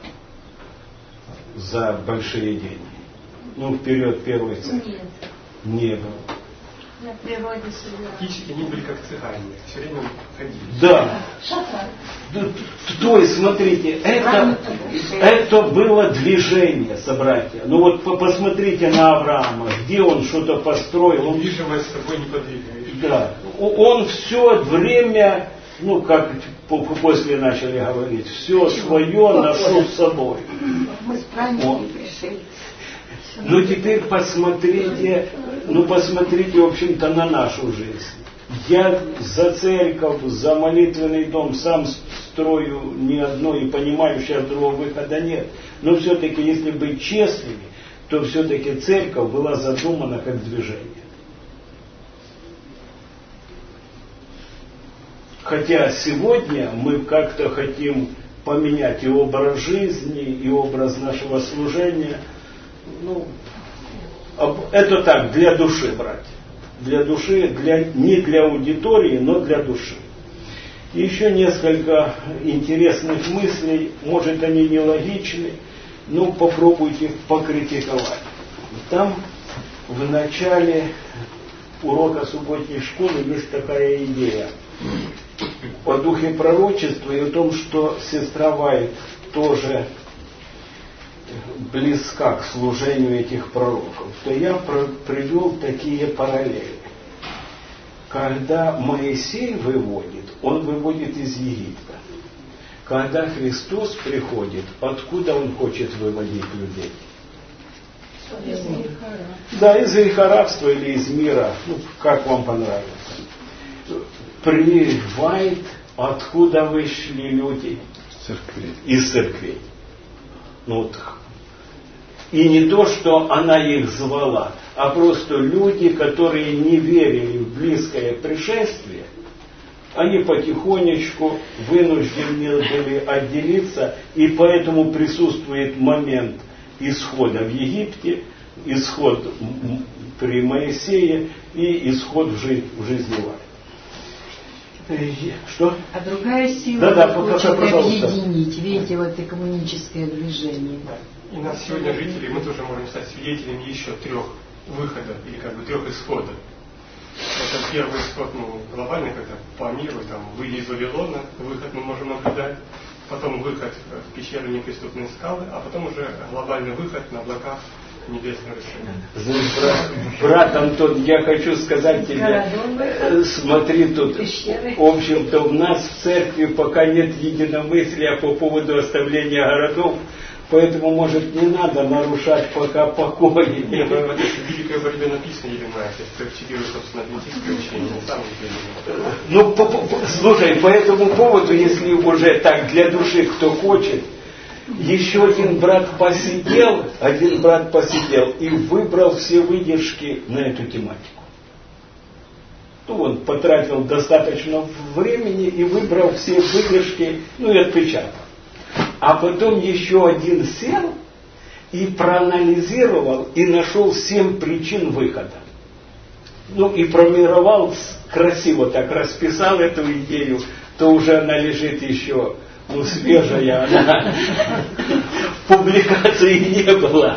Speaker 1: За большие деньги. Вперед первой церкви.
Speaker 7: Нет.
Speaker 1: Не было.
Speaker 7: На природе собирали.
Speaker 9: Фактически они были как цыгане, все время ходили.
Speaker 1: Да. То есть, смотрите, это было движение, собратья. Вот посмотрите на Авраама, где он что-то построил. Он
Speaker 9: Движимое с собой не подвигаешь.
Speaker 1: Да. Он все время, как после начали говорить, все свое ношу с собой.
Speaker 2: Мы с праздником пришли.
Speaker 1: Теперь посмотрите, в общем-то, на нашу жизнь. Я за церковь, за молитвенный дом сам строю не одно и понимаю, сейчас другого выхода нет. Но все-таки, если быть честными, то все-таки церковь была задумана как движение. Хотя сегодня мы как-то хотим поменять и образ жизни, и образ нашего служения. Ну, это так, для души брать. Для души, не для аудитории, но для души. И еще несколько интересных мыслей, может они нелогичны, но попробуйте покритиковать. Там в начале урока субботней школы есть такая идея о духе пророчества и о том, что сестра Вайт тоже близка к служению этих пророков, то я привел такие параллели. Когда Моисей выводит, он выводит из Египта. Когда Христос приходит, откуда он хочет выводить людей?
Speaker 4: Из греха.
Speaker 1: Да, из греха рабства или из мира, ну, как вам понравится. Прививает, откуда вышли люди? Из церквей. Ну, вот. И не то, что она их звала, а просто люди, которые не верили в близкое пришествие, они потихонечку вынуждены были отделиться, и поэтому присутствует момент исхода в Египте, исход при Моисее и исход в жизни Вали. Что?
Speaker 4: А другая сила хочет объединить, видите, вот это коммуническое движение.
Speaker 9: И нас сегодня, жители, мы тоже можем стать свидетелями еще 3 выходов, или как бы 3 исходов. Это первый исход, глобальный, когда по миру, там, выйди из Вавилона, выход мы можем наблюдать, потом выход в пещеру неприступной скалы, а потом уже глобальный выход на облаках небесного решения.
Speaker 1: Брат Антон, я хочу сказать тебе, смотри тут, в общем-то у нас в церкви пока нет единомыслия по поводу оставления городов, поэтому, может, не надо нарушать пока покой.
Speaker 9: Великое борьбе написано, Еремия, цитирую, собственно, адвентистское учение, на самом деле.
Speaker 1: Ну, слушай, по этому поводу, если уже так для души кто хочет, еще один брат посидел и выбрал все выдержки на эту тематику. Ну, он потратил достаточно времени и выбрал все выдержки, и отпечатал. А потом еще один сел и проанализировал и нашел 7 причин выхода. Ну и промировал, красиво так расписал эту идею, то уже она лежит еще, свежая, она публикации не было.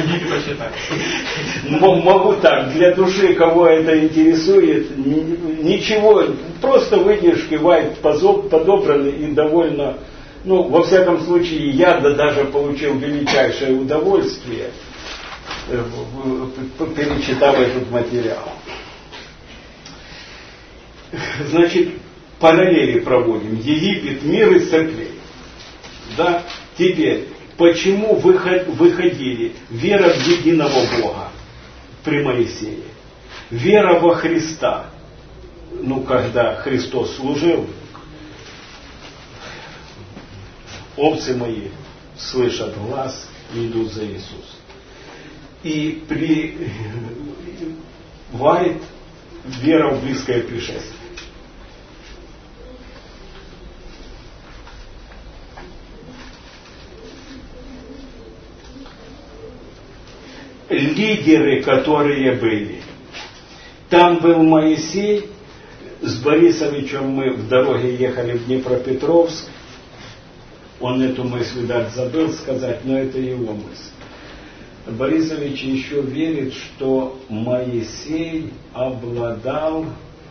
Speaker 1: Могу так, для души, кого это интересует, ничего, просто выдержки Вайт подобраны и довольно. Во всяком случае, я даже получил величайшее удовольствие, перечитав этот материал. Значит, параллели проводим. Египет, мир и церквей. Да? Теперь, почему выходили? Вера в единого Бога при Моисее. Вера во Христа. Когда Христос служил, овцы мои слышат глаз и идут за Иисусом. И при Вайт вера в близкое пришествие. Лидеры, которые были. Там был Моисей, с Борисовичем мы в дороге ехали в Днепропетровск. Он эту мысль, видать, забыл сказать, но это его мысль. Борисович еще верит, что Моисей обладал,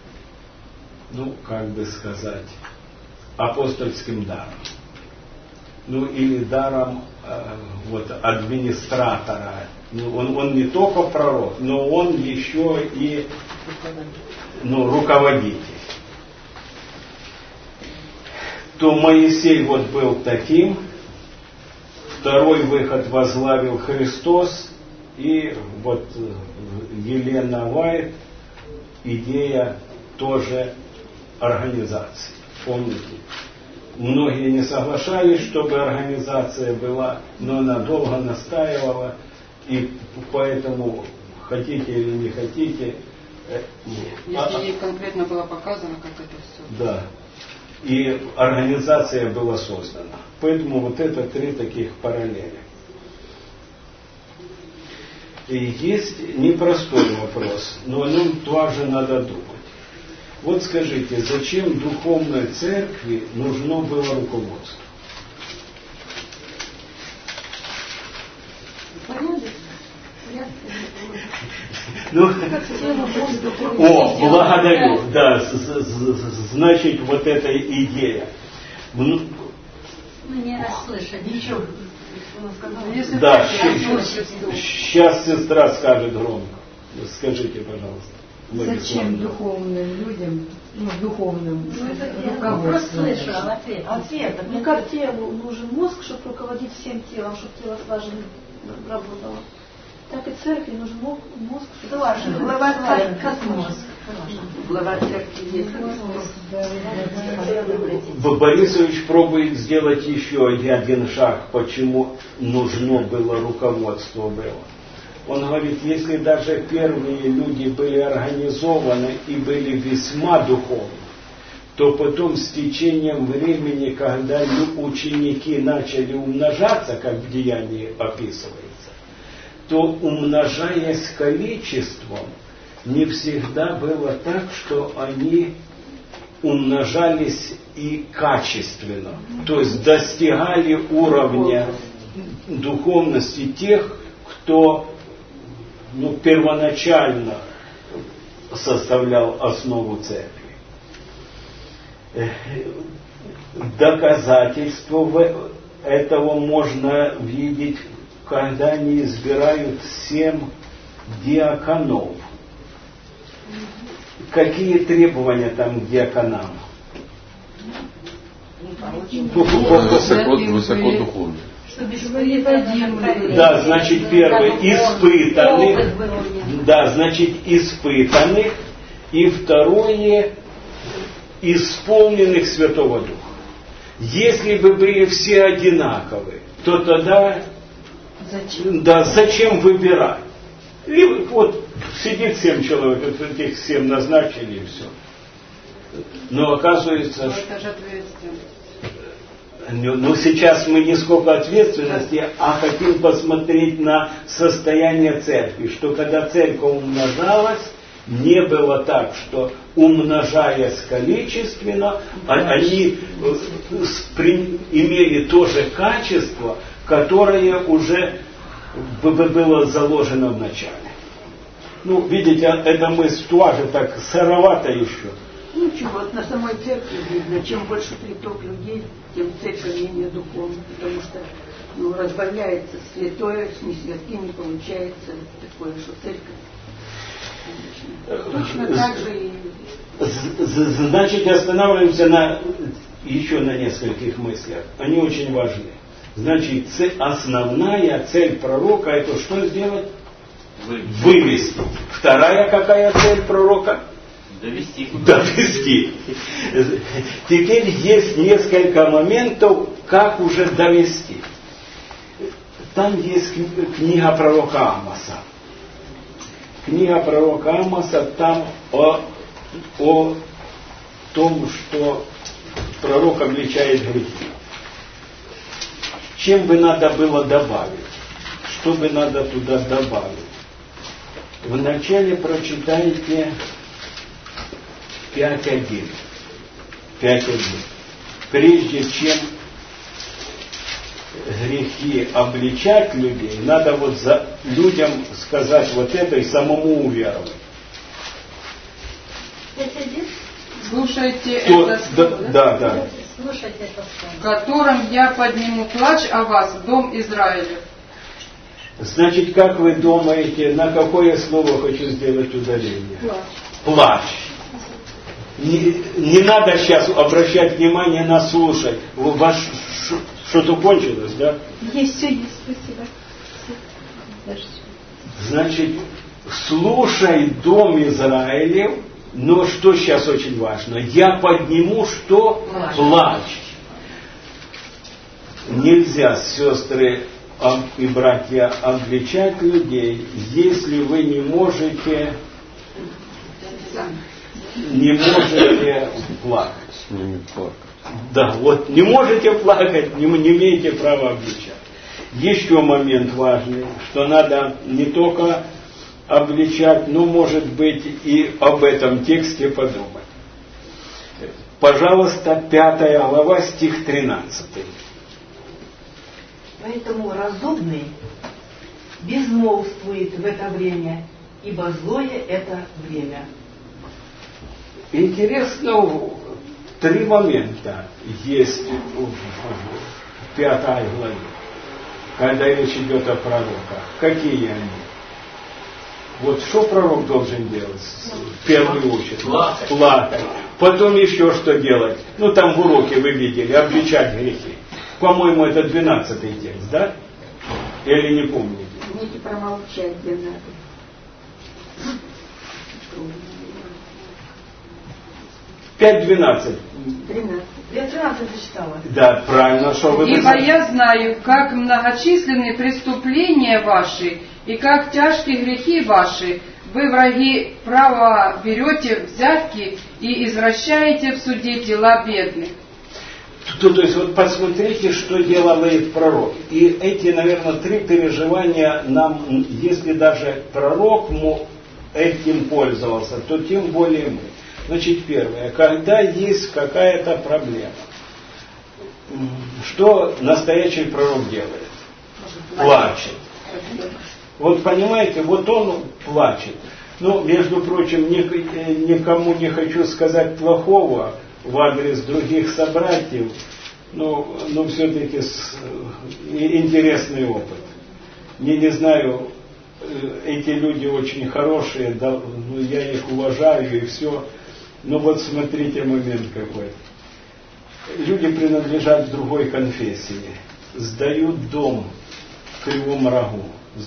Speaker 1: апостольским даром. Или даром администратора. Он не только пророк, но он еще и руководитель. То Моисей был таким, второй выход возглавил Христос, и Елена Вайт, идея тоже организации. Помните? Многие не соглашались, чтобы организация была, но она долго настаивала, и поэтому, хотите или не хотите...
Speaker 6: Если ей конкретно было показано, как это все.
Speaker 1: Да. и организация была создана. Поэтому вот это 3 таких параллели. И есть непростой вопрос, но о нем тоже надо думать. Вот скажите, зачем духовной церкви нужно было руководство? Ну, благодарю. Да, значит, вот эта идея.
Speaker 7: Мы не расслышали.
Speaker 5: Ничего.
Speaker 1: Да, сейчас сестра скажет громко. Скажите, пожалуйста.
Speaker 4: Зачем духовным людям, духовным руководством?
Speaker 11: Ответ. Ну как телу нужен мозг, чтобы руководить всем телом, чтобы тело слаженно работало, так и церкви нужен мозг, чтобы слаженно.
Speaker 2: Глава церкви как мозг. Глава церкви есть мозг.
Speaker 1: Борисович пробует сделать еще один шаг, почему нужно было руководство было. Он говорит, если даже первые люди были организованы и были весьма духовны, то потом с течением времени, когда ученики начали умножаться, как в Деянии описывается, то умножаясь количеством, не всегда было так, что они умножались и качественно, то есть достигали уровня духовности тех, кто первоначально составлял основу церкви. Доказательство этого можно видеть, когда они избирают 7 диаконов. Какие требования там к диаконам?
Speaker 8: Высокодуховный.
Speaker 1: Да, значит, первый испытанных. Да, значит, испытанных. И второе, исполненных Святого Духа. Если бы были все одинаковые, то тогда зачем выбирать? Либо вот сидит 7 человек, вот этих 7 назначили и все. Но оказывается, что... Но сейчас мы не сколько ответственности, а хотим посмотреть на состояние церкви, что когда церковь умножалась, не было так, что умножаясь количественно, они имели то же качество, которое уже было заложено в начале. Ну, видите, эта мысль тоже так сыровата еще.
Speaker 2: Ничего, вот на самой церкви видно, чем больше приток людей, тем церковь менее духовна, потому что разбавляется святое, с несвятым не получается такое, что церковь. Точно так же и...
Speaker 1: Значит, останавливаемся еще на нескольких мыслях. Они очень важны. Значит, основная цель пророка — это что сделать? Вывести. Вторая какая цель пророка? Довести. Теперь есть несколько моментов, как уже довести. Там есть книга пророка Амоса. Книга пророка Амоса там о том, что пророк обличает грехи. Чем бы надо было добавить? Что бы надо туда добавить? Вначале прочитайте 5.1. 5.1. Прежде чем грехи обличать людей, надо вот людям сказать вот это и самому уверовать.
Speaker 6: Слушайте это слово,
Speaker 1: да.
Speaker 7: Слушайте это слово.
Speaker 6: В котором я подниму плач о вас, дом Израиля.
Speaker 1: Значит, как вы думаете, на какое слово хочу сделать ударение? Плач. Не надо сейчас обращать внимание на слушать. Ваш что-то кончилось, да?
Speaker 11: Есть, все есть, спасибо.
Speaker 1: Значит, слушай, дом Израилев, но что сейчас очень важно? Я подниму что? Плач. Нельзя, сестры и братья, обличать людей, если вы не можете плакать.
Speaker 8: С ними плакать.
Speaker 1: Да, вот не можете плакать, не имеете права обличать. Еще момент важный, что надо не только обличать, но, может быть, и об этом тексте подумать. Пожалуйста, 5 глава, стих 13.
Speaker 5: Поэтому разумный безмолвствует в это время, ибо злое это время.
Speaker 1: Интересно, 3 момента есть в 5 главе, когда речь идет о пророках. Какие они? Вот что пророк должен делать? В первую очередь. Плакать. Потом еще что делать? Ну там в уроке вы видели, обличать грехи. По-моему, это 12-й текст, да? Или не помните?
Speaker 2: Помните, промолчать где надо.
Speaker 1: 5:12.
Speaker 2: 13.
Speaker 5: Я 13 зачитала.
Speaker 1: Да, правильно, что вы...
Speaker 6: Ибо я знаю, как многочисленны преступления ваши, и как тяжкие грехи ваши. Вы, враги, право берете взятки и извращаете в суде дела бедных.
Speaker 1: То есть вот посмотрите, что делает пророк. И эти, наверное, 3 переживания нам, если даже пророк этим пользовался, то тем более мы. Значит, первое, когда есть какая-то проблема, что настоящий пророк делает? Плачет. Вот понимаете, вот он плачет. Ну, между прочим, никому не хочу сказать плохого в адрес других собратьев, но все-таки интересный опыт. Не знаю, эти люди очень хорошие, да, я их уважаю и все. Но вот смотрите момент какой. Люди принадлежат другой конфессии, сдают дом в Кривом Рогу.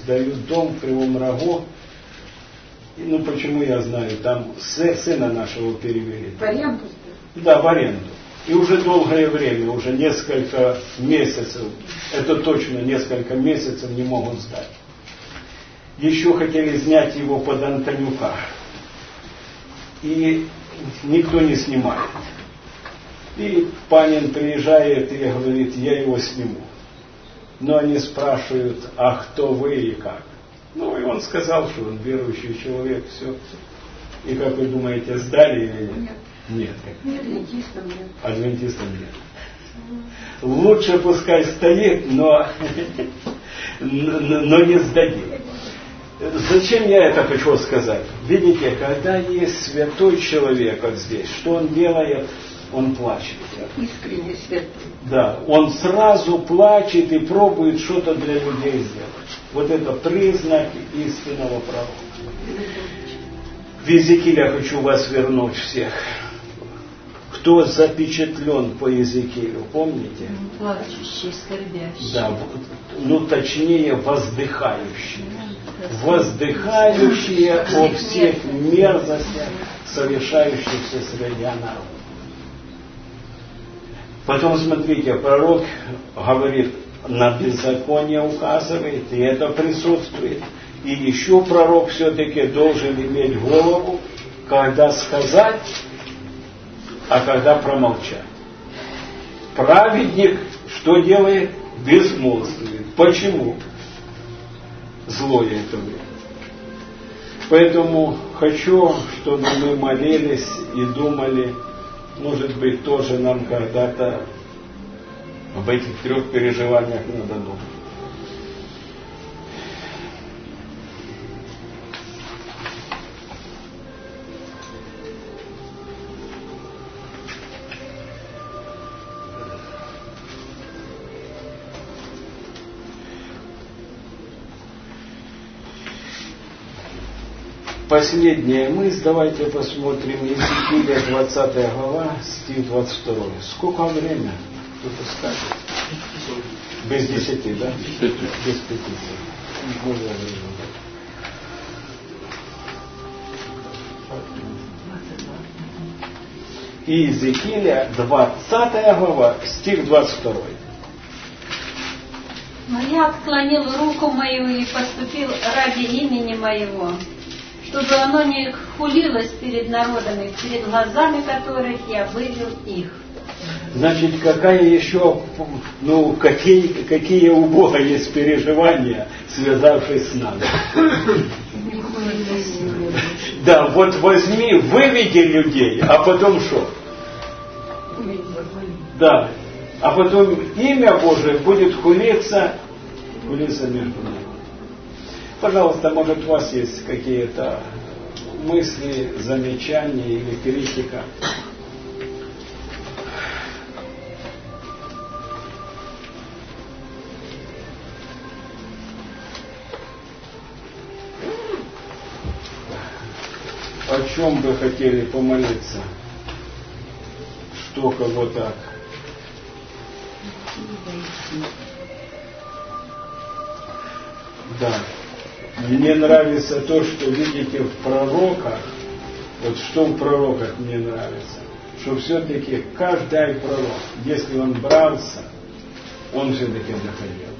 Speaker 1: Ну почему я знаю, там сына нашего перевели.
Speaker 2: В аренду?
Speaker 1: Да, в аренду. И уже долгое время, уже несколько месяцев, это точно несколько месяцев не могут сдать. Еще хотели снять его под Антонюка. И никто не снимает. И Панин приезжает и говорит, я его сниму. Но они спрашивают, а кто вы и как? Ну и он сказал, что он верующий человек, все. И как вы думаете, сдали или нет? Нет.
Speaker 2: Адвентистам нет.
Speaker 1: Адвентистам нет. Лучше пускай стоит, но не сдадим. Зачем я это хочу сказать? Видите, когда есть святой человек вот здесь, что он делает? Он плачет.
Speaker 2: Искренне святой.
Speaker 1: Да, он сразу плачет и пробует что-то для людей сделать. Вот это признак истинного пророка. В Иезекииля хочу вас вернуть всех. Кто запечатлен по Иезекиилю, помните?
Speaker 4: Плачущий, скорбящий.
Speaker 1: Да, ну точнее воздыхающий. Воздыхающие о всех мерзостях, совершающихся среди народа. Потом смотрите, пророк говорит, на беззаконие указывает, и это присутствует. И еще пророк все-таки должен иметь голову, когда сказать, а когда промолчать. Праведник что делает? Безмолвствует. Почему? Злое это время. Поэтому хочу, чтобы мы молились и думали, может быть, тоже нам когда-то об этих 3 переживаниях надо думать. Последняя мысль, давайте посмотрим, Иезекииля 20 глава, стих 22. Сколько время? Кто-то скажет? Без 10, да? Без 5. Иезекииля 20 глава, стих 22.
Speaker 7: Но я отклонил руку мою и поступил ради имени моего, чтобы оно не хулилось перед народами, перед глазами которых я вывел их.
Speaker 1: Значит, какая еще, какие у Бога есть переживания, связавшись с нами? Да, вот возьми, выведи людей, а потом что? Да, а потом имя Божие будет хулиться между ними. Пожалуйста, может, у вас есть какие-то мысли, замечания или критика? О чем бы хотели помолиться? Что, кого так? Да. Мне нравится то, что видите в пророках. Вот что в пророках мне нравится. Что все-таки каждый пророк, если он брался, он все-таки доходил.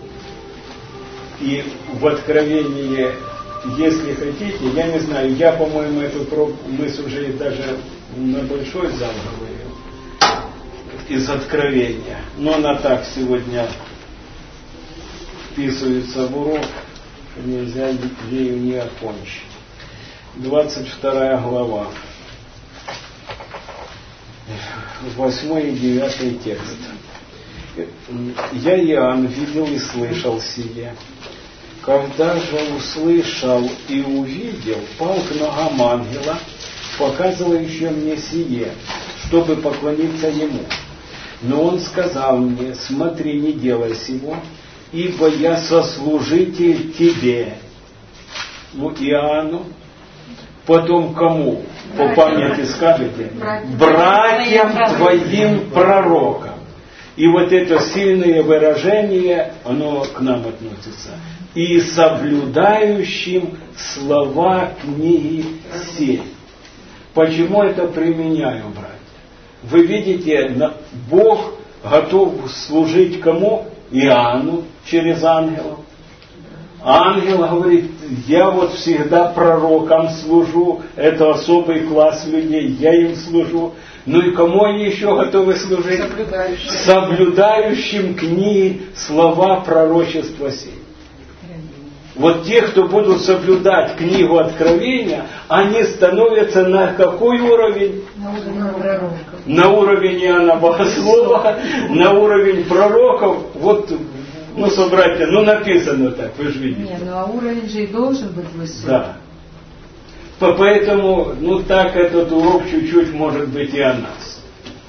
Speaker 1: И в Откровении, если хотите, я не знаю, я, по-моему, эту мысль уже даже на большой зал говорил, из Откровения. Но она так сегодня вписывается в урок, что нельзя ею не окончить. 22 глава, 8 и 9 текст. «Я, Иоанн, видел и слышал сие. Когда же услышал и увидел, пал к ногам ангела, показывающего мне сие, чтобы поклониться ему. Но он сказал мне: смотри, не делай сего, ибо я сослужитель тебе». Иоанну. Потом кому? По памяти скажете? Братьям твоим пророкам. И вот это сильное выражение, оно к нам относится. И соблюдающим слова книги сей. Почему это применяю, братья? Вы видите, Бог готов служить кому? Иоанну через ангелов. Ангел говорит: я вот всегда пророкам служу, это особый класс людей, я им служу. Ну и кому они еще готовы служить? Соблюдающим книги слова пророчества сей. Вот те, кто будут соблюдать книгу Откровения, они становятся на какой уровень? На уровень Иоанна Богослова, на уровень пророков. Вот, собратья, написано так, вы же видите.
Speaker 4: А уровень же и должен быть высокий.
Speaker 1: Да. Поэтому, так этот урок чуть-чуть может быть и о нас.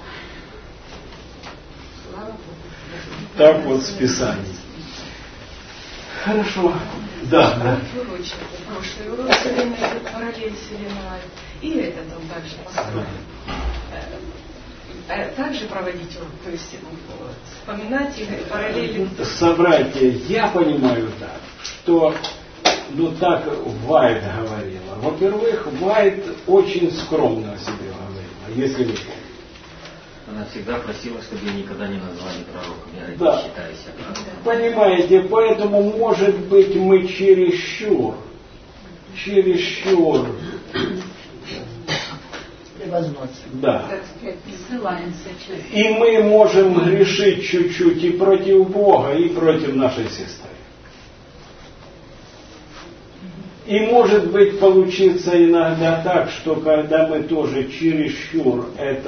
Speaker 1: Так вот с Писанием. Хорошо. Да.
Speaker 12: Прошлый урок все время идет параллель с Еленой. И этот он также построен. Также проводить урок, то есть вспоминать и параллели.
Speaker 1: Собратья, я понимаю так, что так Вайт говорила. Во-первых, Вайт очень скромно о себе говорила, если вы помните.
Speaker 10: Она всегда просила, чтобы ее никогда не назвали пророком. Я
Speaker 1: да.
Speaker 10: считаю себя пророком.
Speaker 1: Понимаете, поэтому, может быть, мы чересчур да. И мы можем грешить чуть-чуть и против Бога, и против нашей сестры. И может быть получиться иногда так, что когда мы тоже чересчур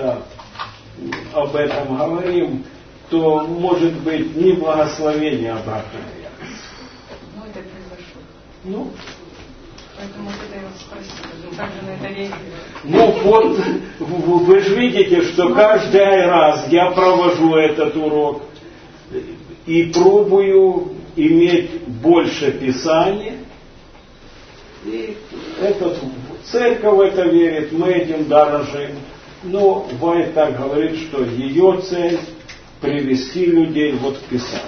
Speaker 1: об этом говорим, то может быть не благословение обратное.
Speaker 12: Это произошло. Поэтому когда я вас спросила, как же на это реагировать?
Speaker 1: Вы же видите, что каждый раз я провожу этот урок и пробую иметь больше Писания. И церковь в это верит, мы этим дорожим. Но Вайт так говорит, что ее цель привести людей к Писанию.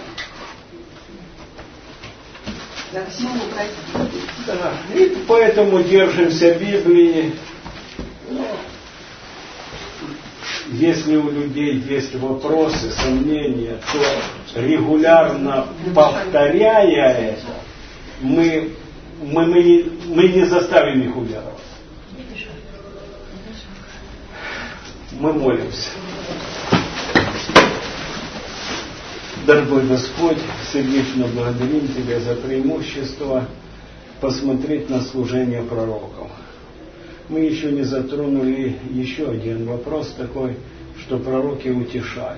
Speaker 1: Да. И поэтому держимся Библии. Если у людей есть вопросы, сомнения, то регулярно повторяя это, мы не заставим их уверовать. Мы молимся. Дорогой Господь, сердечно благодарим Тебя за преимущество посмотреть на служение пророков. Мы еще не затронули еще один вопрос такой, что пророки утешали.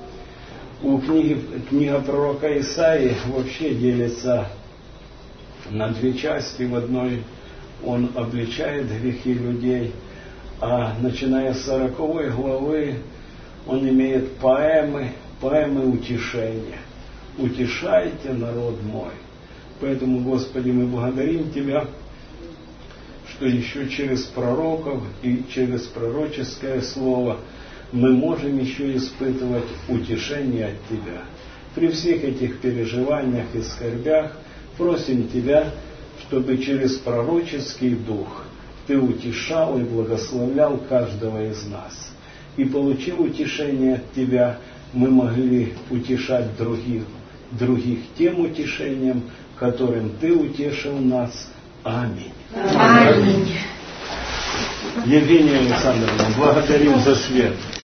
Speaker 1: Книга пророка Исаии вообще делится на две части. В одной он обличает грехи людей, а начиная с 40 главы он имеет поэмы утешения. «Утешайте, народ мой». Поэтому, Господи, мы благодарим Тебя, что еще через пророков и через пророческое слово мы можем еще испытывать утешение от Тебя. При всех этих переживаниях и скорбях просим Тебя, чтобы через пророческий дух Ты утешал и благословлял каждого из нас. И получив утешение от Тебя, мы могли утешать других тем утешением, которым Ты утешил нас. Аминь.
Speaker 2: Аминь.
Speaker 1: Евгения Александровна, благодарим за свет.